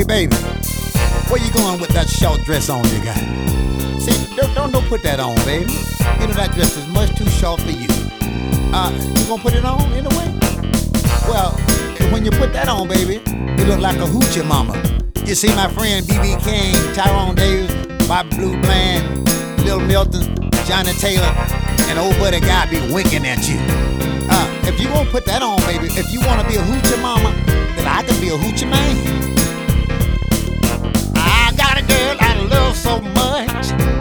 baby, where you going with that short dress on you got? See, don't put that on, baby. You know that dress is much too short for you. You gonna put it on anyway? Well, when you put that on, baby, you look like a hoochie mama. You see my friend B.B. King, Tyrone Davis, Bobby Blue Bland, Lil Milton, Johnny Taylor, and old buddy guy be winking at you. If you gonna put that on, baby, if you wanna be a hoochie mama, then I can be a hoochie man. I got a girl I love so much.